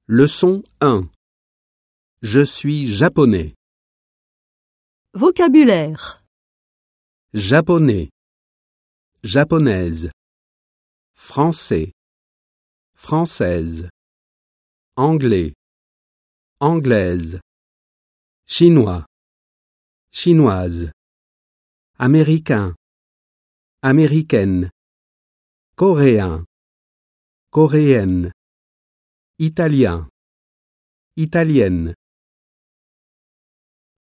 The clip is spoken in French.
Leçon 1. Je suis japonais. Vocabulaire. Japonais. Japonaise. Français. Française. Anglais. Anglaise. Chinois. Chinoise. Américain. Américaine. Coréen. Coréenne. Italien. Italienne.